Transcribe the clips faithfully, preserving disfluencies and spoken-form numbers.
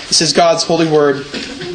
This is God's holy word.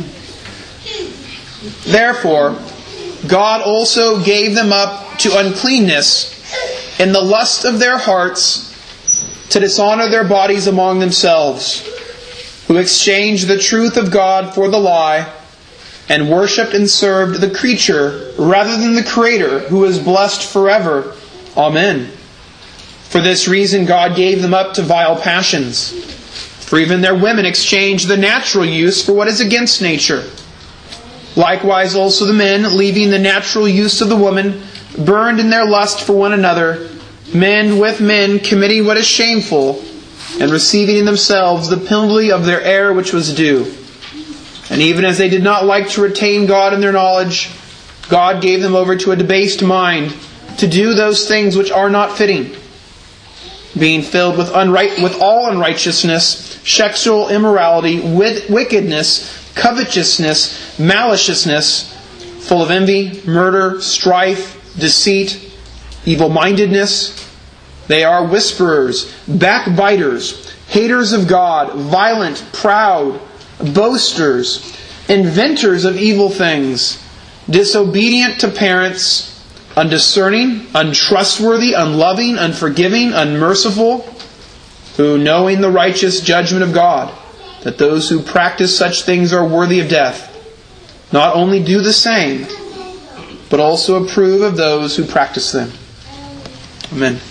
Therefore, God also gave them up to uncleanness in the lust of their hearts, to dishonor their bodies among themselves, who exchanged the truth of God for the lie, and worshipped and served the creature rather than the Creator, who is blessed forever. Amen. For this reason God gave them up to vile passions. For even their women exchanged the natural use for what is against nature. Likewise also the men, leaving the natural use of the woman, burned in their lust for one another, men with men committing what is shameful, and receiving in themselves the penalty of their error which was due. And even as they did not like to retain God in their knowledge, God gave them over to a debased mind, to do those things which are not fitting, being filled with unright with all unrighteousness, sexual immorality, with wickedness, covetousness, maliciousness, full of envy, murder, strife, deceit, evil-mindedness. They are whisperers, backbiters, haters of God, violent, proud, boasters, inventors of evil things, disobedient to parents, undiscerning, untrustworthy, unloving, unforgiving, unmerciful, who, knowing the righteous judgment of God, that those who practice such things are worthy of death, not only do the same, but also approve of those who practice them. Amen.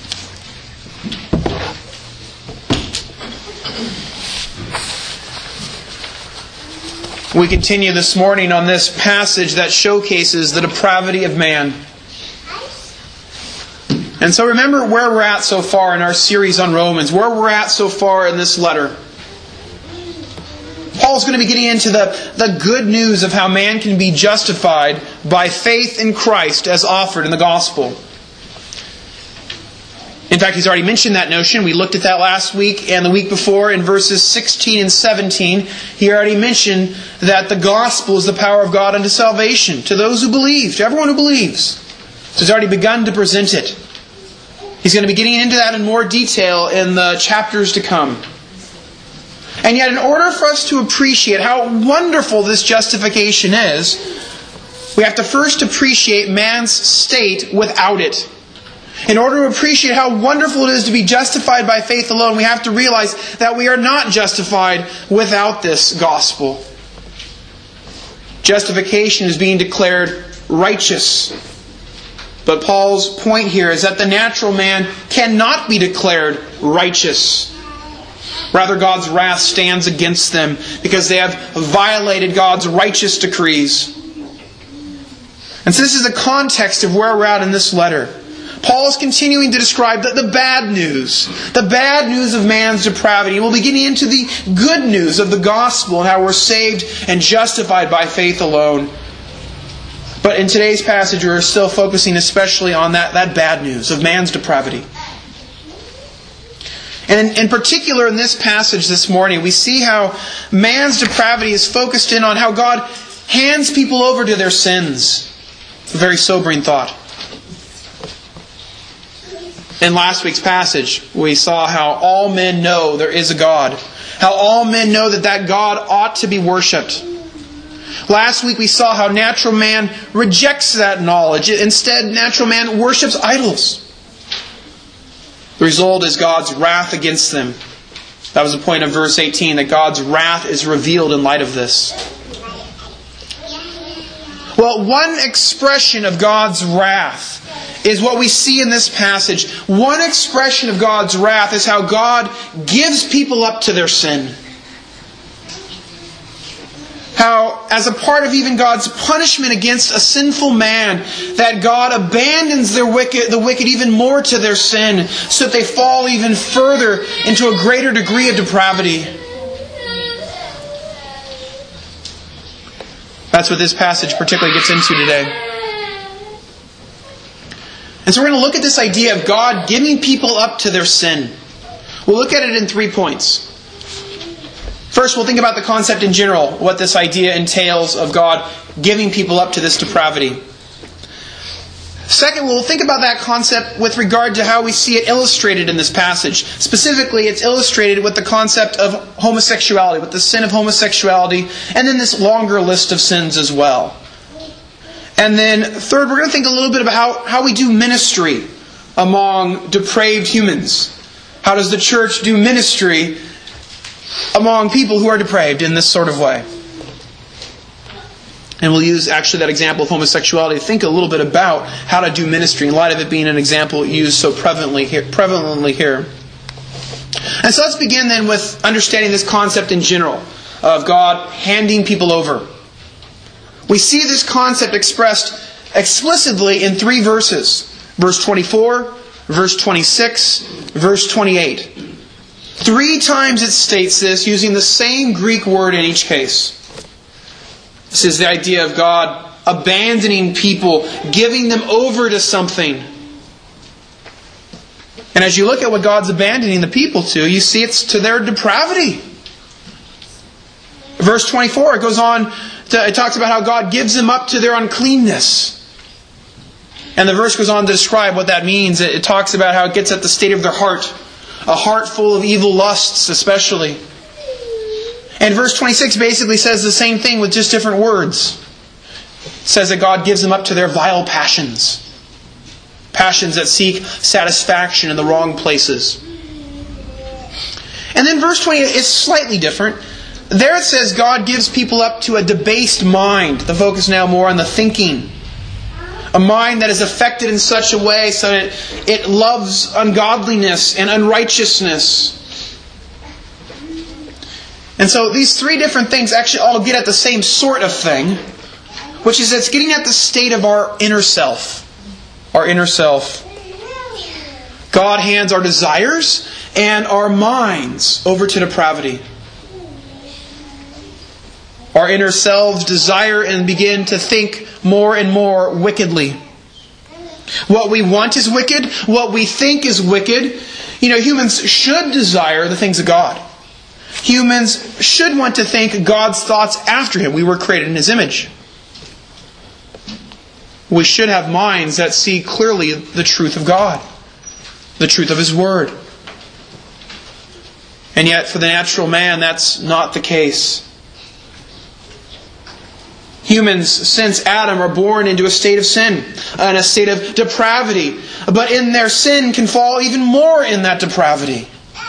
We continue this morning on this passage that showcases the depravity of man. And so remember where we're at so far in our series on Romans, where we're at so far in this letter. Paul's going to be getting into the, the good news of how man can be justified by faith in Christ as offered in the gospel. In fact, he's already mentioned that notion. We looked at that last week and the week before in verses sixteen and seventeen. He already mentioned that the gospel is the power of God unto salvation to those who believe, to everyone who believes. So he's already begun to present it. He's going to be getting into that in more detail in the chapters to come. And yet, in order for us to appreciate how wonderful this justification is, we have to first appreciate man's state without it. In order to appreciate how wonderful it is to be justified by faith alone, we have to realize that we are not justified without this gospel. Justification is being declared righteous. But Paul's point here is that the natural man cannot be declared righteous. Rather, God's wrath stands against them because they have violated God's righteous decrees. And so this is the context of where we're at in this letter. Paul is continuing to describe the, the bad news. The bad news of man's depravity. We'll be getting into the good news of the gospel and how we're saved and justified by faith alone. But in today's passage, we're still focusing especially on that, that bad news of man's depravity. And in, in particular in this passage this morning, we see how man's depravity is focused in on how God hands people over to their sins. It's a very sobering thought. In last week's passage, we saw how all men know there is a God. How all men know that that God ought to be worshipped. Last week we saw how natural man rejects that knowledge. Instead, natural man worships idols. The result is God's wrath against them. That was the point of verse eighteen, that God's wrath is revealed in light of this. Well, one expression of God's wrath is what we see in this passage. One expression of God's wrath is how God gives people up to their sin. How, as a part of even God's punishment against a sinful man, that God abandons their wicked, the wicked even more to their sin, so that they fall even further into a greater degree of depravity. That's what this passage particularly gets into today. And so we're going to look at this idea of God giving people up to their sin. We'll look at it in three points. First, we'll think about the concept in general, what this idea entails of God giving people up to this depravity. Second, we'll think about that concept with regard to how we see it illustrated in this passage. Specifically, it's illustrated with the concept of homosexuality, with the sin of homosexuality, and then this longer list of sins as well. And then third, we're going to think a little bit about how, how we do ministry among depraved humans. How does the church do ministry among people who are depraved in this sort of way? And we'll use actually that example of homosexuality to think a little bit about how to do ministry in light of it being an example used so prevalently here. Prevalently here. And so let's begin then with understanding this concept in general of God handing people over. We see this concept expressed explicitly in three verses. Verse twenty-four, verse twenty-six, verse twenty-eight. Three times it states this using the same Greek word in each case. This is the idea of God abandoning people, giving them over to something. And as you look at what God's abandoning the people to, you see it's to their depravity. Verse twenty-four, it goes on, to, it talks about how God gives them up to their uncleanness. And the verse goes on to describe what that means. It, it talks about how it gets at the state of their heart. A heart full of evil lusts especially. And verse twenty-six basically says the same thing with just different words. It says that God gives them up to their vile passions. Passions that seek satisfaction in the wrong places. And then verse twenty-eight is slightly different. There it says God gives people up to a debased mind. The focus now more on the thinking. A mind that is affected in such a way so that it loves ungodliness and unrighteousness. And so these three different things actually all get at the same sort of thing, which is it's getting at the state of our inner self. Our inner self. God hands our desires and our minds over to depravity. Our inner selves desire and begin to think more and more wickedly. What we want is wicked. What we think is wicked. You know, humans should desire the things of God. Humans should want to think God's thoughts after Him. We were created in His image. We should have minds that see clearly the truth of God. The truth of His Word. And yet for the natural man, that's not the case. Humans, since Adam, are born into a state of sin and a state of depravity. But in their sin can fall even more in that depravity.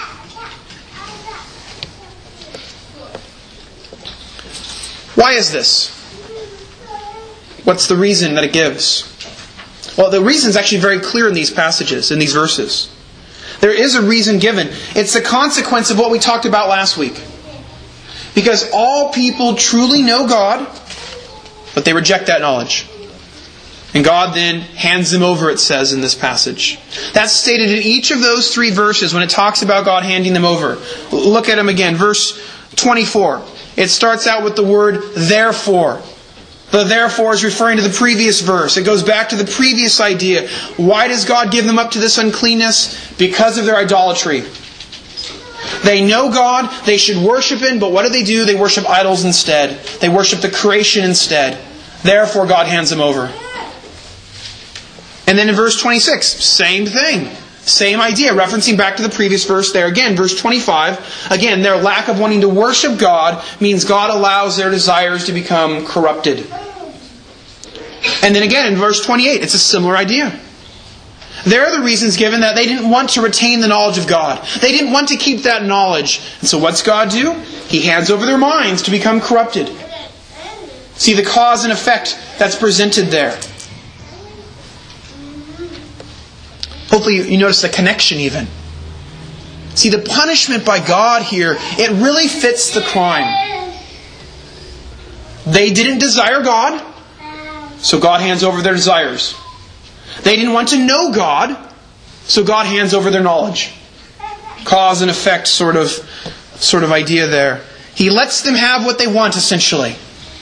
Why is this? What's the reason that it gives? Well, the reason is actually very clear in these passages, in these verses. There is a reason given. It's the consequence of what we talked about last week. Because all people truly know God, but they reject that knowledge. And God then hands them over, it says in this passage. That's stated in each of those three verses when it talks about God handing them over. Look at them again. Verse twenty-four. It starts out with the word therefore. The therefore is referring to the previous verse. It goes back to the previous idea. Why does God give them up to this uncleanness? Because of their idolatry. They know God, they should worship Him, but what do they do? They worship idols instead. They worship the creation instead. Therefore God hands them over. And then in verse twenty-six, same thing. Same idea, referencing back to the previous verse there. Again, verse twenty-five. Again, their lack of wanting to worship God means God allows their desires to become corrupted. And then again, in verse twenty-eight, it's a similar idea. There are the reasons given that they didn't want to retain the knowledge of God. They didn't want to keep that knowledge. And so what's God do? He hands over their minds to become corrupted. See the cause and effect that's presented there. Hopefully you notice the connection even. See, the punishment by God here, it really fits the crime. They didn't desire God, so God hands over their desires. They didn't want to know God, so God hands over their knowledge. Cause and effect sort of, sort of idea there. He lets them have what they want, essentially.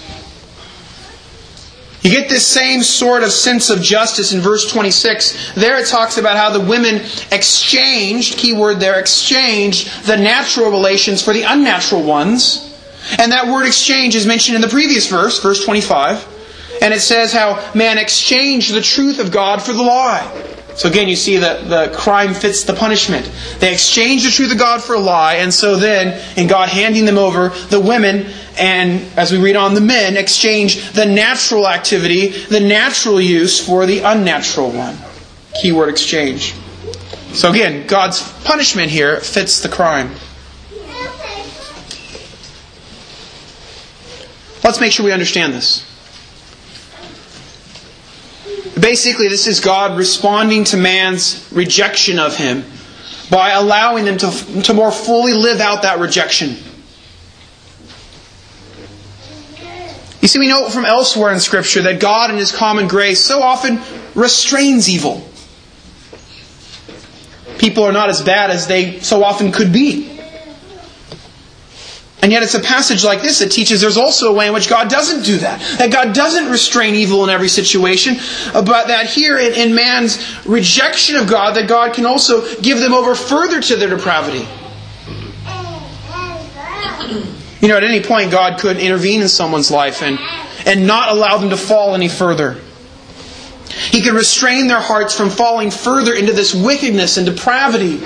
You get this same sort of sense of justice in verse twenty-six. There it talks about how the women exchanged, key word there, exchanged the natural relations for the unnatural ones. And that word exchange is mentioned in the previous verse, verse twenty-five. And it says how man exchanged the truth of God for the lie. So again, you see that the crime fits the punishment. They exchanged the truth of God for a lie, and so then, in God handing them over, the women, and as we read on, the men, exchange the natural activity, the natural use, for the unnatural one. Keyword exchange. So again, God's punishment here fits the crime. Let's make sure we understand this. Basically, this is God responding to man's rejection of Him by allowing them to, to more fully live out that rejection. You see, we know from elsewhere in Scripture that God in His common grace so often restrains evil. People are not as bad as they so often could be. And yet it's a passage like this that teaches there's also a way in which God doesn't do that. That God doesn't restrain evil in every situation. But that here in, in man's rejection of God, that God can also give them over further to their depravity. You know, at any point God could intervene in someone's life and, and not allow them to fall any further. He could restrain their hearts from falling further into this wickedness and depravity.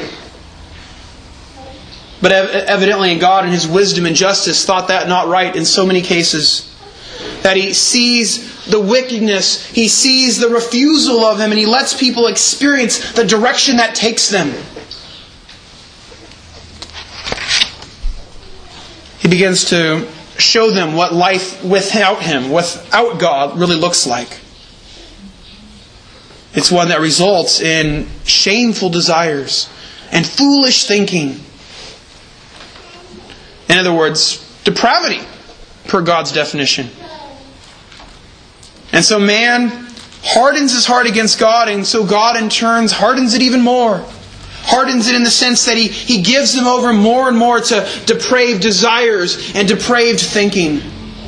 But evidently God in His wisdom and justice thought that not right in so many cases. That He sees the wickedness, He sees the refusal of Him, and He lets people experience the direction that takes them. He begins to show them what life without Him, without God, really looks like. It's one that results in shameful desires and foolish thinking. In other words, depravity, per God's definition. And so man hardens his heart against God, and so God in turn hardens it even more. Hardens it in the sense that He, he gives them over more and more to depraved desires and depraved thinking.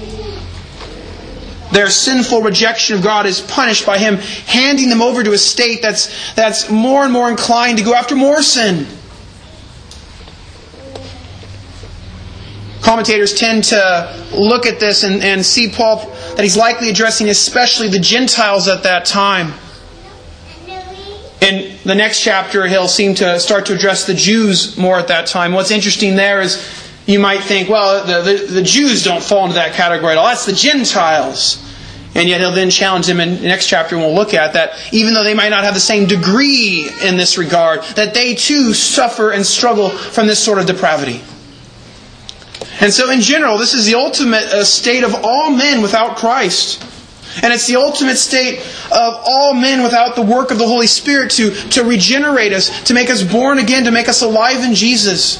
Their sinful rejection of God is punished by Him handing them over to a state that's, that's more and more inclined to go after more sin. Commentators tend to look at this and, and see Paul that he's likely addressing especially the Gentiles at that time. In the next chapter, he'll seem to start to address the Jews more at that time. What's interesting there is you might think, well, the, the, the Jews don't fall into that category at all. That's the Gentiles. And yet he'll then challenge them in the next chapter, and we'll look at that, even though they might not have the same degree in this regard, that they too suffer and struggle from this sort of depravity. And so in general, this is the ultimate uh, state of all men without Christ. And it's the ultimate state of all men without the work of the Holy Spirit to, to regenerate us, to make us born again, to make us alive in Jesus.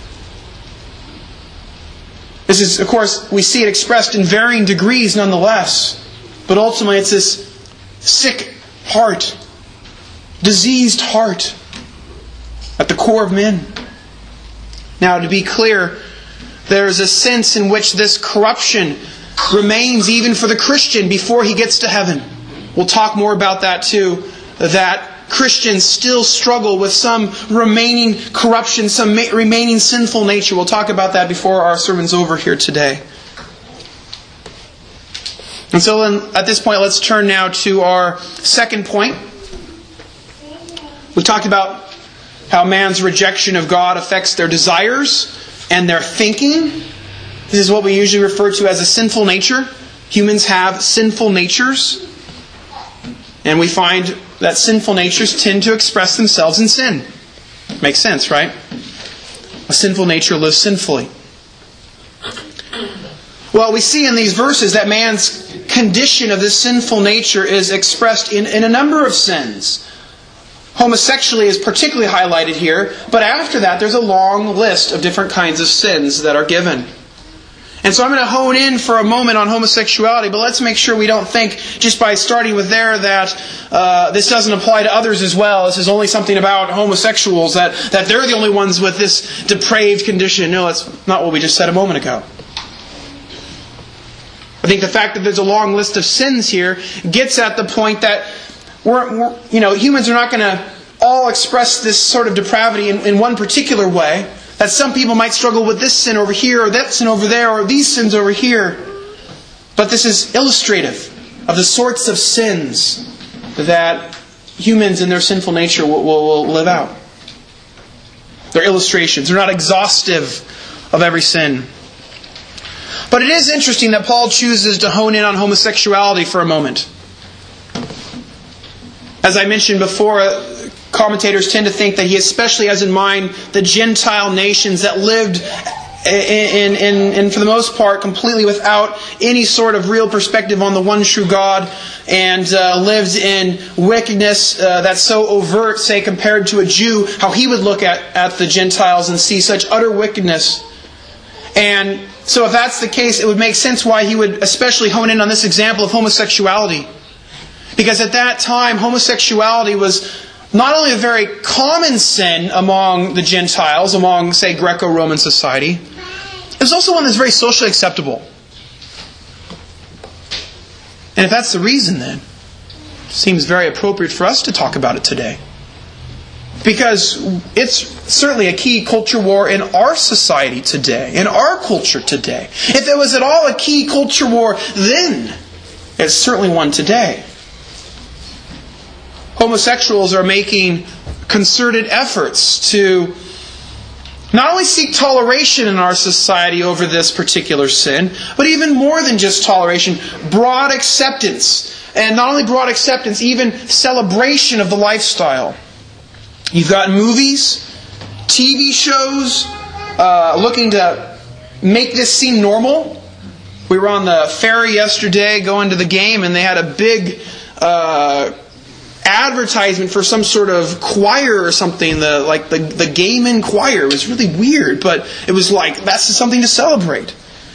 This is, of course, we see it expressed in varying degrees nonetheless. But ultimately it's this sick heart, diseased heart at the core of men. Now, to be clear, there is a sense in which this corruption remains even for the Christian before he gets to heaven. We'll talk more about that too. That Christians still struggle with some remaining corruption, some remaining sinful nature. We'll talk about that before our sermon's over here today. And so then, at this point, let's turn now to our second point. We talked about how man's rejection of God affects their desires and their thinking. This is what we usually refer to as a sinful nature. Humans have sinful natures. And we find that sinful natures tend to express themselves in sin. Makes sense, right? A sinful nature lives sinfully. Well, we see in these verses that man's condition of this sinful nature is expressed in, in a number of sins. Homosexuality is particularly highlighted here, but after that there's a long list of different kinds of sins that are given. And so I'm going to hone in for a moment on homosexuality, but let's make sure we don't think just by starting with there that uh, this doesn't apply to others as well. This is only something about homosexuals, that, that they're the only ones with this depraved condition. No, that's not what we just said a moment ago. I think the fact that there's a long list of sins here gets at the point that we're, we're you know, humans are not going to all express this sort of depravity in, in one particular way. That some people might struggle with this sin over here, or that sin over there, or these sins over here. But this is illustrative of the sorts of sins that humans in their sinful nature will, will, will live out. They're illustrations. They're not exhaustive of every sin. But it is interesting that Paul chooses to hone in on homosexuality for a moment. As I mentioned before, commentators tend to think that he especially has in mind the Gentile nations that lived in, in, in, for the most part, completely without any sort of real perspective on the one true God, and uh, lived in wickedness uh, that's so overt, say, compared to a Jew, how he would look at, at the Gentiles and see such utter wickedness. And so if that's the case, it would make sense why he would especially hone in on this example of homosexuality. Because at that time, homosexuality was not only a very common sin among the Gentiles, among, say, Greco-Roman society, it was also one that's very socially acceptable. And if that's the reason, then, it seems very appropriate for us to talk about it today. Because it's certainly a key culture war in our society today, in our culture today. If it was at all a key culture war then, it's certainly one today. Homosexuals are making concerted efforts to not only seek toleration in our society over this particular sin, but even more than just toleration, broad acceptance. And not only broad acceptance, even celebration of the lifestyle. You've got movies, T V shows, uh, looking to make this seem normal. We were on the ferry yesterday going to the game, and they had a big Uh, advertisement for some sort of choir or something, the like the, the Gaiman choir. It was really weird, but it was like, that's something to celebrate.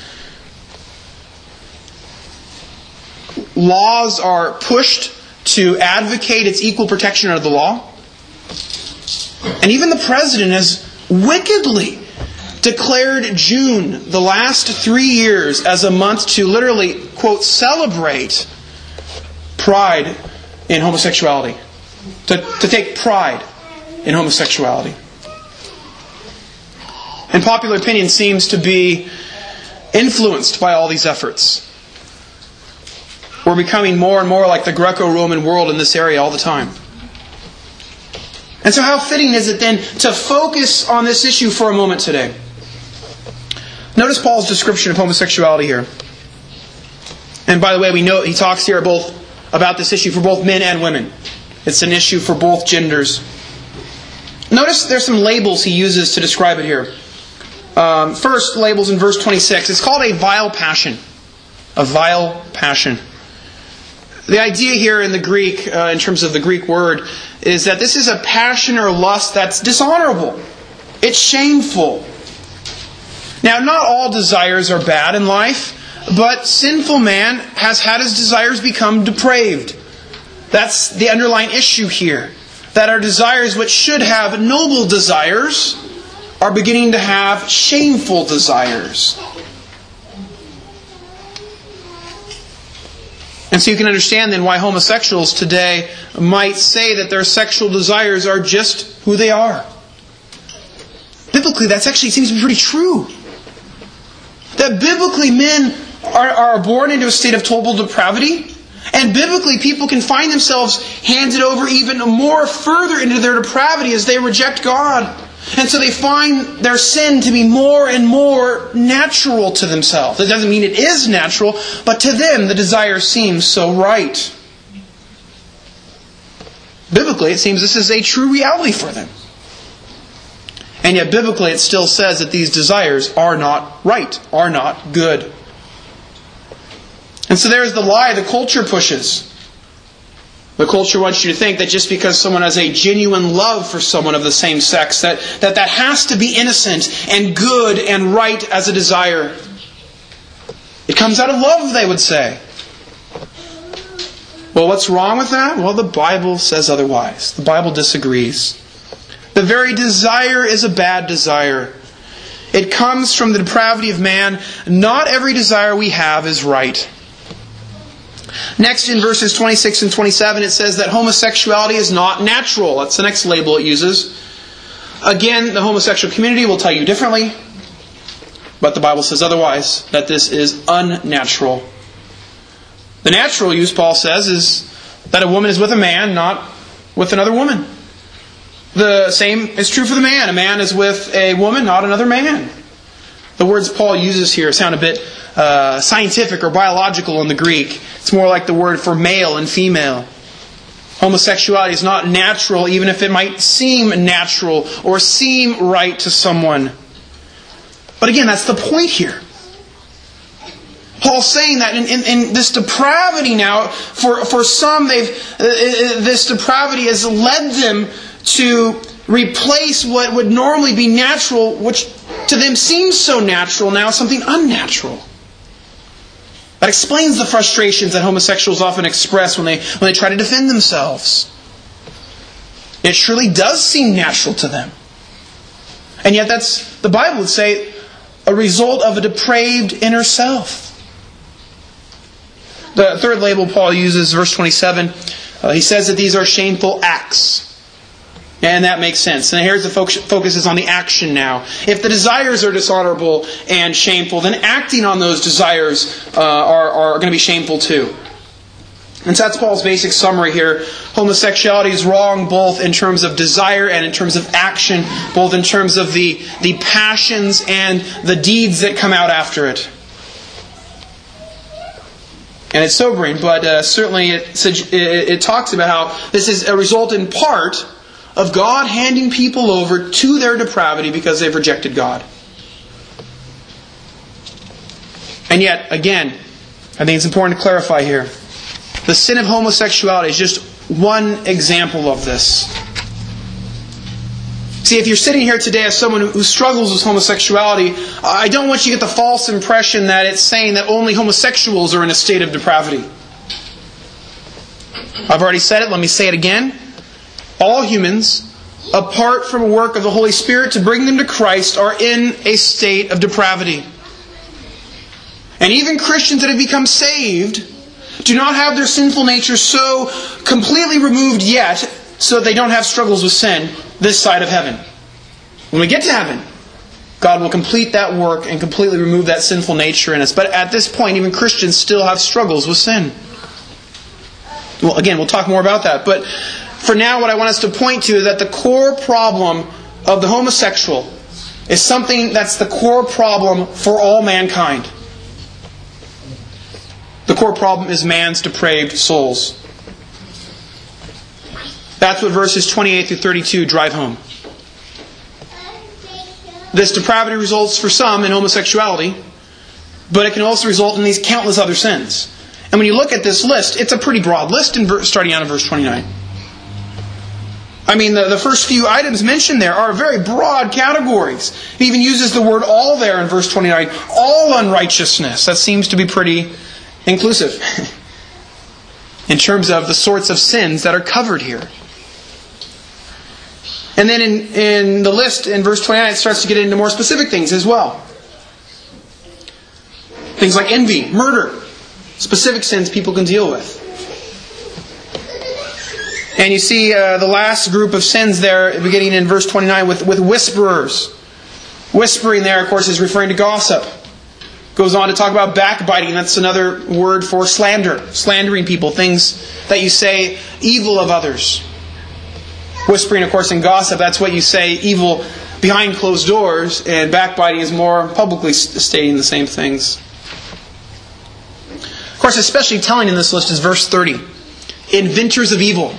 Laws are pushed to advocate its equal protection under the law. And even the president has wickedly declared June, the last three years, as a month to literally, quote, celebrate pride in homosexuality. To, to take pride in homosexuality. And popular opinion seems to be influenced by all these efforts. We're becoming more and more like the Greco-Roman world in this area all the time. And so how fitting is it then to focus on this issue for a moment today? Notice Paul's description of homosexuality here. And by the way, we know he talks here both about this issue for both men and women. It's an issue for both genders. Notice there's some labels he uses to describe it here. Um, first, labels in verse twenty-six. It's called a vile passion. A vile passion. The idea here in the Greek, uh, in terms of the Greek word, is that this is a passion or lust that's dishonorable. It's shameful. Now, not all desires are bad in life, but sinful man has had his desires become depraved. That's the underlying issue here. That our desires, which should have noble desires, are beginning to have shameful desires. And so you can understand then why homosexuals today might say that their sexual desires are just who they are. Biblically, that actually seems to be pretty true. That biblically men are, are born into a state of total depravity. And biblically people can find themselves handed over even more further into their depravity as they reject God. And so they find their sin to be more and more natural to themselves. That doesn't mean it is natural, but to them the desire seems so right. Biblically, it seems this is a true reality for them. And yet biblically it still says that these desires are not right, are not good. And so there's the lie the culture pushes. The culture wants you to think that just because someone has a genuine love for someone of the same sex, that that, that has to be innocent and good and right as a desire. It comes out of love, they would say. Well, what's wrong with that? Well, the Bible says otherwise. The Bible disagrees. The very desire is a bad desire. It comes from the depravity of man. Not every desire we have is right. Next, in verses twenty-six and twenty-seven, it says that homosexuality is not natural. That's the next label it uses. Again, the homosexual community will tell you differently, but the Bible says otherwise, that this is unnatural. The natural use, Paul says, is that a woman is with a man, not with another woman. The same is true for the man. A man is with a woman, not another man. The words Paul uses here sound a bit uh, scientific or biological in the Greek. It's more like the word for male and female. Homosexuality is not natural, even if it might seem natural or seem right to someone. But again, that's the point here. Paul's saying that in, in, in this depravity now, for, for some, they've uh, this depravity has led them to replace what would normally be natural, which to them seems so natural now, something unnatural. That explains the frustrations that homosexuals often express when they when they try to defend themselves. It surely does seem natural to them. And yet that's, the Bible would say, a result of a depraved inner self. The third label Paul uses, verse twenty-seven, uh, he says that these are shameful acts. And that makes sense. And here's the focus is on the action now. If the desires are dishonorable and shameful, then acting on those desires uh, are, are going to be shameful too. And so that's Paul's basic summary here. Homosexuality is wrong both in terms of desire and in terms of action, both in terms of the, the passions and the deeds that come out after it. And it's sobering, but uh, certainly it, it, it talks about how this is a result in part of God handing people over to their depravity because they've rejected God. And yet, again, I think it's important to clarify here. The sin of homosexuality is just one example of this. See, if you're sitting here today as someone who struggles with homosexuality, I don't want you to get the false impression that it's saying that only homosexuals are in a state of depravity. I've already said it, let me say it again. All humans, apart from a work of the Holy Spirit to bring them to Christ, are in a state of depravity. And even Christians that have become saved do not have their sinful nature so completely removed yet so that they don't have struggles with sin this side of heaven. When we get to heaven, God will complete that work and completely remove that sinful nature in us. But at this point, even Christians still have struggles with sin. Well, again, we'll talk more about that. But for now, what I want us to point to is that the core problem of the homosexual is something that's the core problem for all mankind. The core problem is man's depraved souls. That's what verses twenty-eight through thirty-two drive home. This depravity results for some in homosexuality, but it can also result in these countless other sins. And when you look at this list, it's a pretty broad list in verse, starting out in verse twenty-nine. I mean, the, the first few items mentioned there are very broad categories. He even uses the word all there in verse twenty-nine. All unrighteousness. That seems to be pretty inclusive in terms of the sorts of sins that are covered here. And then in, in the list in verse twenty-nine, it starts to get into more specific things as well. Things like envy, murder, specific sins people can deal with. And you see uh, the last group of sins there, beginning in verse twenty-nine, with, with whisperers. Whispering there, of course, is referring to gossip. Goes on to talk about backbiting. That's another word for slander. Slandering people, things that you say evil of others. Whispering, of course, in gossip, that's what you say evil behind closed doors. And backbiting is more publicly stating the same things. Of course, especially telling in this list is verse thirty. Inventors of evil.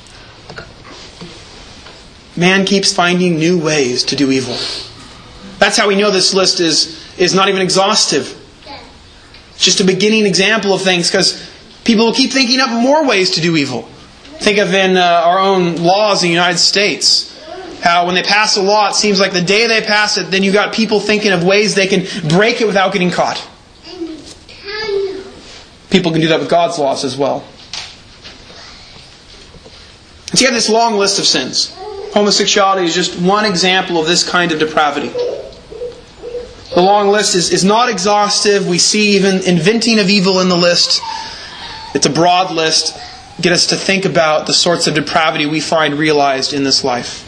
Man keeps finding new ways to do evil. That's how we know this list is, is not even exhaustive. It's just a beginning example of things, because people will keep thinking up more ways to do evil. Think of in uh, our own laws in the United States. How when they pass a law, it seems like the day they pass it, then you've got people thinking of ways they can break it without getting caught. People can do that with God's laws as well. So you have this long list of sins. Homosexuality is just one example of this kind of depravity. The long list is, is not exhaustive. We see even inventing of evil in the list. It's a broad list. Get us to think about the sorts of depravity we find realized in this life.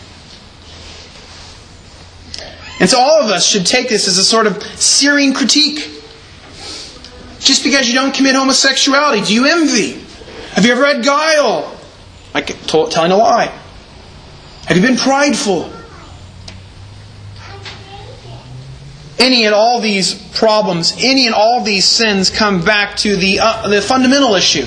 And so all of us should take this as a sort of searing critique. Just because you don't commit homosexuality, do you envy? Have you ever had guile? Like telling a lie. Have you been prideful? Any and all these problems, any and all these sins come back to the, uh, the fundamental issue.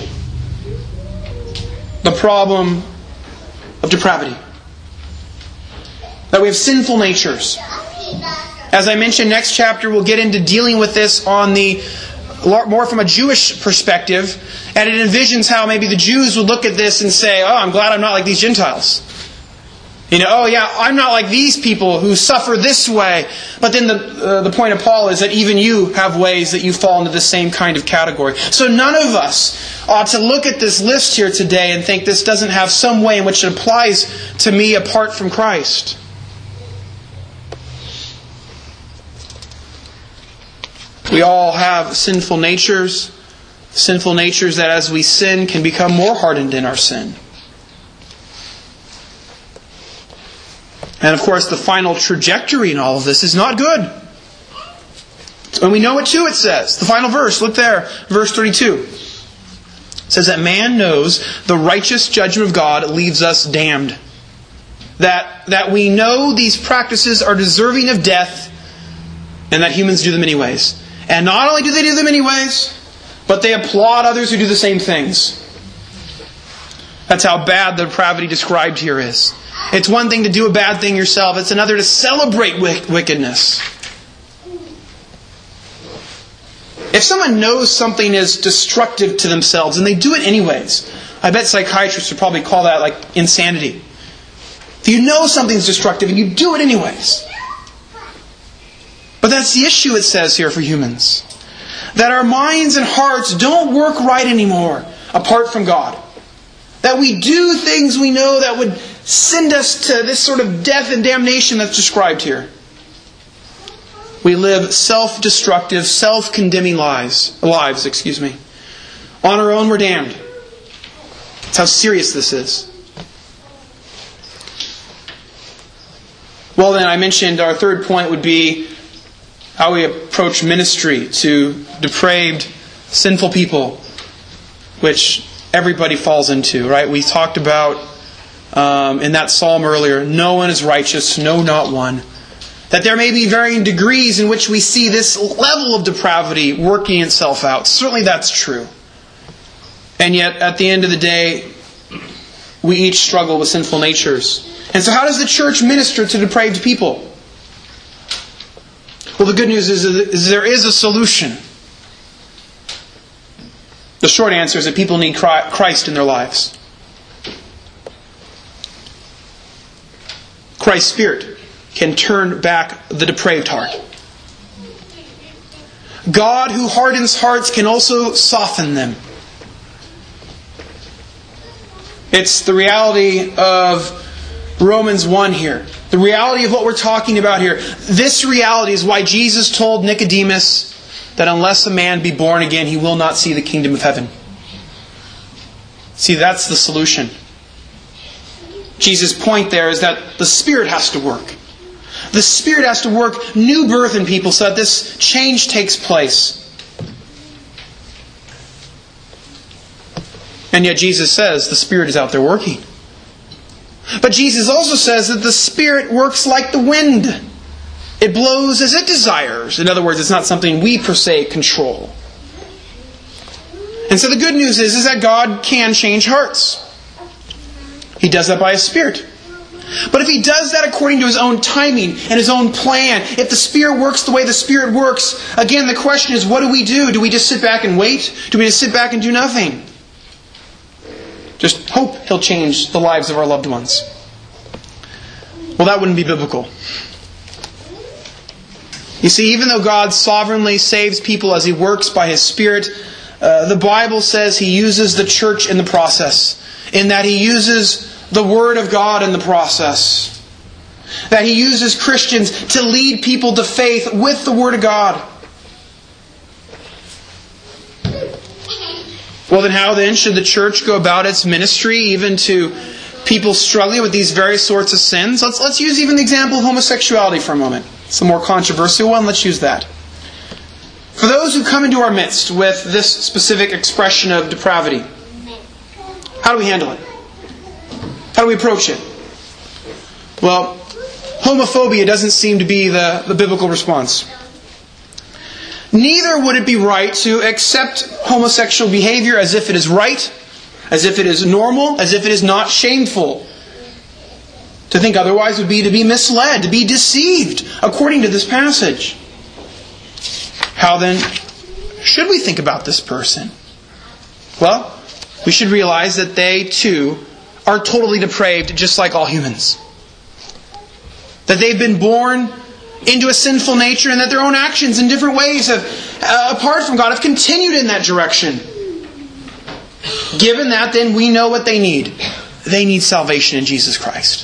The problem of depravity. That we have sinful natures. As I mentioned, next chapter we'll get into dealing with this on the more from a Jewish perspective, and it envisions how maybe the Jews would look at this and say, "Oh, I'm glad I'm not like these Gentiles." You know, "Oh yeah, I'm not like these people who suffer this way." But then the uh, the point of Paul is that even you have ways that you fall into the same kind of category. So none of us ought to look at this list here today and think this doesn't have some way in which it applies to me apart from Christ. We all have sinful natures, sinful natures that as we sin can become more hardened in our sin. And of course the final trajectory in all of this is not good. And we know it too, it says. The final verse, look there, verse thirty-two. It says that man knows the righteous judgment of God leaves us damned. That, that we know these practices are deserving of death and that humans do them anyways. And not only do they do them anyways, but they applaud others who do the same things. That's how bad the depravity described here is. It's one thing to do a bad thing yourself. It's another to celebrate wickedness. If someone knows something is destructive to themselves and they do it anyways, I bet psychiatrists would probably call that like insanity. If you know something's destructive and you do it anyways. But that's the issue, it says here, for humans. That our minds and hearts don't work right anymore apart from God. That we do things we know that would send us to this sort of death and damnation that's described here. We live self-destructive, self-condemning lives, lives, excuse me. On our own, we're damned. That's how serious this is. Well then, I mentioned our third point would be how we approach ministry to depraved, sinful people, which everybody falls into, right? We talked about um, in that psalm earlier, no one is righteous, no, not one. That there may be varying degrees in which we see this level of depravity working itself out. Certainly that's true. And yet, at the end of the day, we each struggle with sinful natures. And so how does the church minister to depraved people? Well, the good news is, is there is a solution. The short answer is that people need Christ in their lives. Christ's Spirit can turn back the depraved heart. God who hardens hearts can also soften them. It's the reality of Romans one here. The reality of what we're talking about here. This reality is why Jesus told Nicodemus that unless a man be born again, he will not see the kingdom of heaven. See, that's the solution. Jesus' point there is that the Spirit has to work. The Spirit has to work new birth in people so that this change takes place. And yet Jesus says the Spirit is out there working. But Jesus also says that the Spirit works like the wind. It blows as it desires. In other words, it's not something we per se control. And so the good news is, is that God can change hearts. He does that by His Spirit. But if He does that according to His own timing and His own plan, if the Spirit works the way the Spirit works, again the question is, what do we do? Do we just sit back and wait? Do we just sit back and do nothing? Just hope He'll change the lives of our loved ones. Well, that wouldn't be biblical. You see, even though God sovereignly saves people as He works by His Spirit, uh, the Bible says He uses the church in the process. In that He uses the Word of God in the process. That He uses Christians to lead people to faith with the Word of God. Well, then how then should the church go about its ministry, even to people struggling with these various sorts of sins? Let's, let's use even the example of homosexuality for a moment. It's a more controversial one. Let's use that. For those those who come into our midst with this specific expression of depravity, how do we handle it? How do we approach it? Well, homophobia doesn't seem to be the, the biblical response. Neither would it be right to accept homosexual behavior as if it is right, as if it is normal, as if it is not shameful. To think otherwise would be to be misled, to be deceived, according to this passage. How then should we think about this person? Well, we should realize that they too are totally depraved, just like all humans. That they've been born into a sinful nature, and that their own actions in different ways have, uh, apart from God, have continued in that direction. Given that, then we know what they need. They need salvation in Jesus Christ.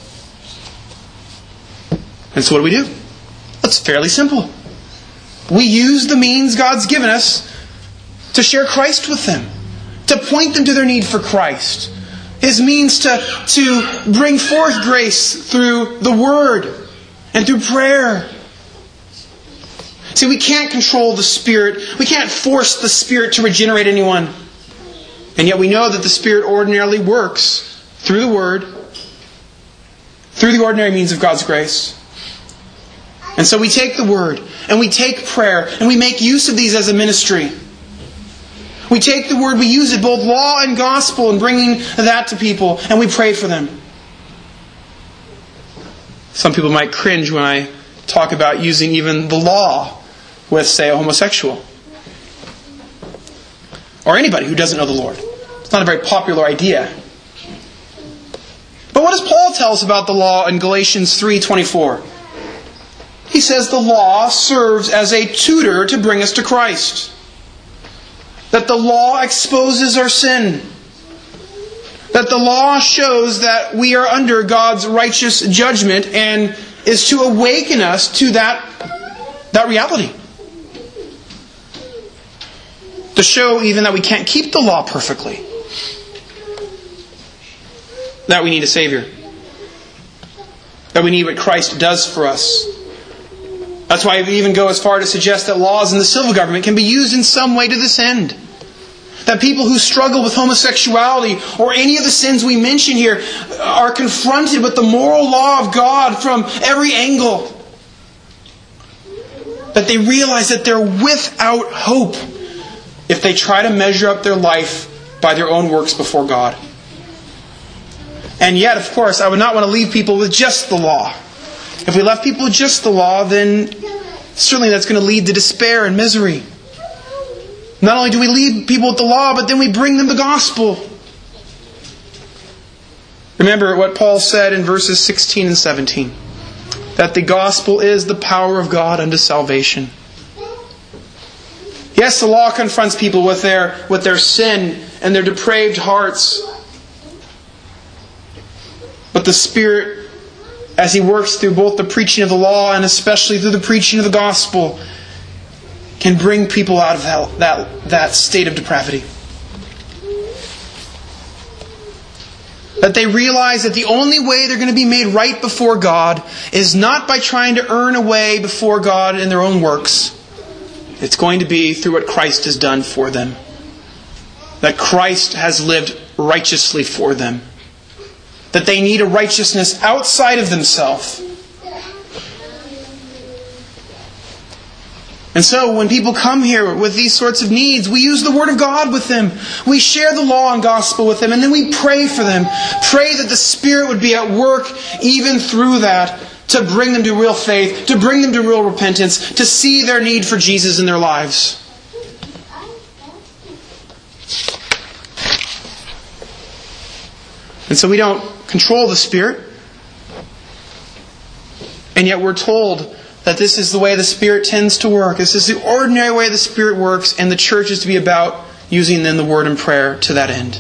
And so what do we do? It's fairly simple. We use the means God's given us to share Christ with them, to point them to their need for Christ. His means to, to bring forth grace through the Word and through prayer. See, we can't control the Spirit. We can't force the Spirit to regenerate anyone. And yet we know that the Spirit ordinarily works through the Word, through the ordinary means of God's grace. And so we take the Word, and we take prayer, and we make use of these as a ministry. We take the Word, we use it, both law and gospel, in bringing that to people, and we pray for them. Some people might cringe when I talk about using even the law with, say, a homosexual. Or anybody who doesn't know the Lord. It's not a very popular idea. But what does Paul tell us about the law in Galatians three twenty-four? He says the law serves as a tutor to bring us to Christ. That the law exposes our sin. That the law shows that we are under God's righteous judgment and is to awaken us to that, that reality. To show even that we can't keep the law perfectly. That we need a Savior. That we need what Christ does for us. That's why we even go as far to suggest that laws in the civil government can be used in some way to this end. That people who struggle with homosexuality or any of the sins we mention here are confronted with the moral law of God from every angle. That they realize that they're without hope if they try to measure up their life by their own works before God. And yet, of course, I would not want to leave people with just the law. If we left people with just the law, then certainly that's going to lead to despair and misery. Not only do we lead people with the law, but then we bring them the gospel. Remember what Paul said in verses sixteen and seventeen. That the gospel is the power of God unto salvation. Yes, the law confronts people with their, with their sin and their depraved hearts. But the Spirit, as He works through both the preaching of the law and especially through the preaching of the gospel, can bring people out of that, that, that state of depravity. That they realize that the only way they're going to be made right before God is not by trying to earn a way before God in their own works. It's going to be through what Christ has done for them. That Christ has lived righteously for them. That they need a righteousness outside of themselves. And so when people come here with these sorts of needs, we use the Word of God with them. We share the law and gospel with them. And then we pray for them. Pray that the Spirit would be at work even through that to bring them to real faith, to bring them to real repentance, to see their need for Jesus in their lives. And so we don't control the Spirit. And yet we're told that this is the way the Spirit tends to work. This is the ordinary way the Spirit works, and the church is to be about using then the Word and prayer to that end.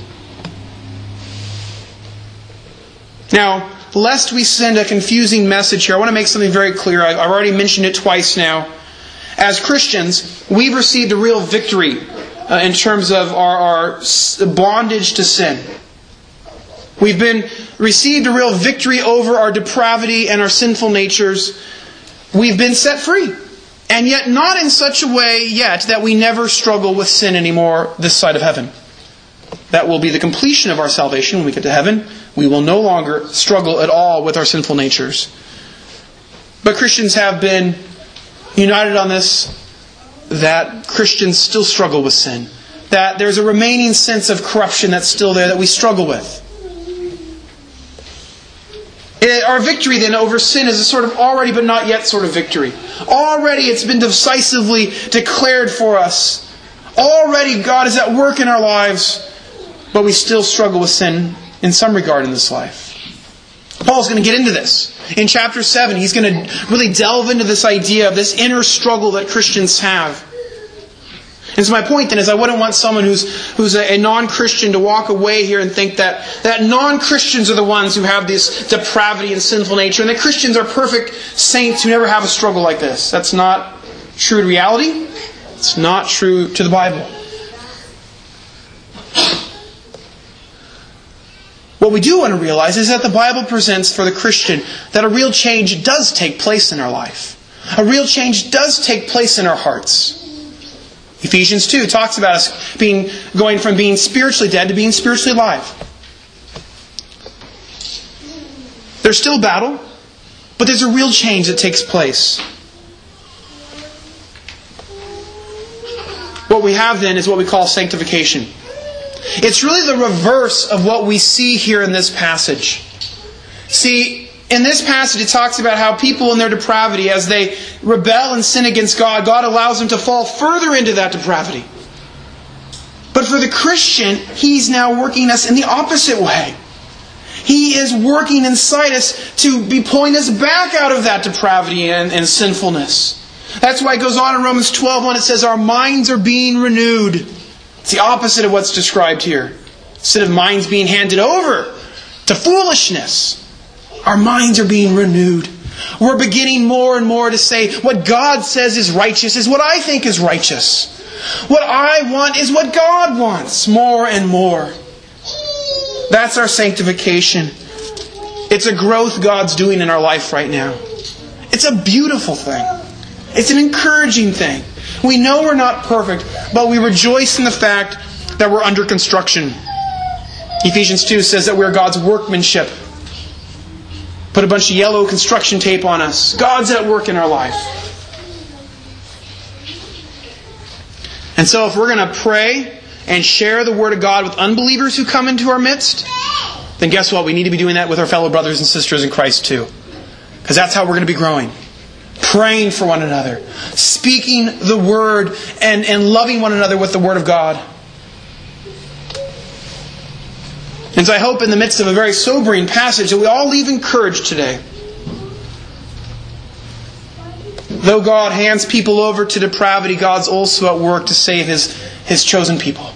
Now, lest we send a confusing message here, I want to make something very clear. I've already mentioned it twice now. As Christians, we've received a real victory uh, in terms of our, our bondage to sin. We've been received a real victory over our depravity and our sinful natures. We've been set free. and yet not in such a way yet that we never struggle with sin anymore this side of heaven. That will be the completion of our salvation when we get to heaven. We will no longer struggle at all with our sinful natures. But Christians have been united on this, that Christians still struggle with sin. That there's a remaining sense of corruption that's still there that we struggle with. Our victory then over sin is a sort of already but not yet sort of victory. Already it's been decisively declared for us. Already God is at work in our lives, but we still struggle with sin in some regard in this life. Paul's going to get into this. In chapter seven, he's going to really delve into this idea of this inner struggle that Christians have. And so my point then is I wouldn't want someone who's who's a, a non-Christian to walk away here and think that, that non-Christians are the ones who have this depravity and sinful nature, and that Christians are perfect saints who never have a struggle like this. That's not true to reality. It's not true to the Bible. What we do want to realize is that the Bible presents for the Christian that a real change does take place in our life. A real change does take place in our hearts. Ephesians two talks about us being going from being spiritually dead to being spiritually alive. There's still battle, but there's a real change that takes place. What we have then is what we call sanctification. It's really the reverse of what we see here in this passage. See, in this passage it talks about how people in their depravity, as they rebel and sin against God, God allows them to fall further into that depravity. But for the Christian, He's now working us in the opposite way. He is working inside us to be pulling us back out of that depravity and, and sinfulness. That's why it goes on in Romans twelve one, it says our minds are being renewed. It's the opposite of what's described here. Instead of minds being handed over to foolishness, our minds are being renewed. We're beginning more and more to say what God says is righteous is what I think is righteous. What I want is what God wants, more and more. That's our sanctification. It's a growth God's doing in our life right now. It's a beautiful thing. It's an encouraging thing. We know we're not perfect, but we rejoice in the fact that we're under construction. Ephesians two says that we're God's workmanship. Put a bunch of yellow construction tape on us. God's at work in our life. And so if we're going to pray and share the Word of God with unbelievers who come into our midst, then guess what? We need to be doing that with our fellow brothers and sisters in Christ too. Because that's how we're going to be growing. Praying for one another. Speaking the Word and, and loving one another with the Word of God. And so I hope in the midst of a very sobering passage that we all leave encouraged today. Though God hands people over to depravity, God's also at work to save His, His chosen people.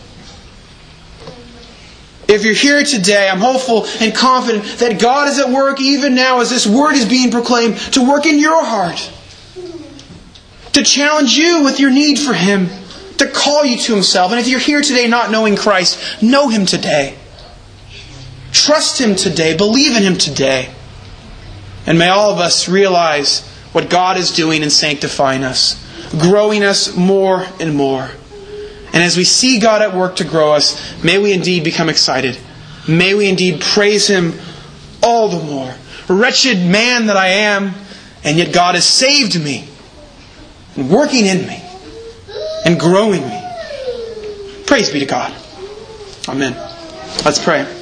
If you're here today, I'm hopeful and confident that God is at work even now as this Word is being proclaimed to work in your heart. To challenge you with your need for Him. To call you to Himself. And if you're here today not knowing Christ, know Him today. Trust Him today. Believe in Him today. And may all of us realize what God is doing in sanctifying us. Growing us more and more. And as we see God at work to grow us, may we indeed become excited. May we indeed praise Him all the more. Wretched man that I am, and yet God has saved me. And working in me. And growing me. Praise be to God. Amen. Let's pray.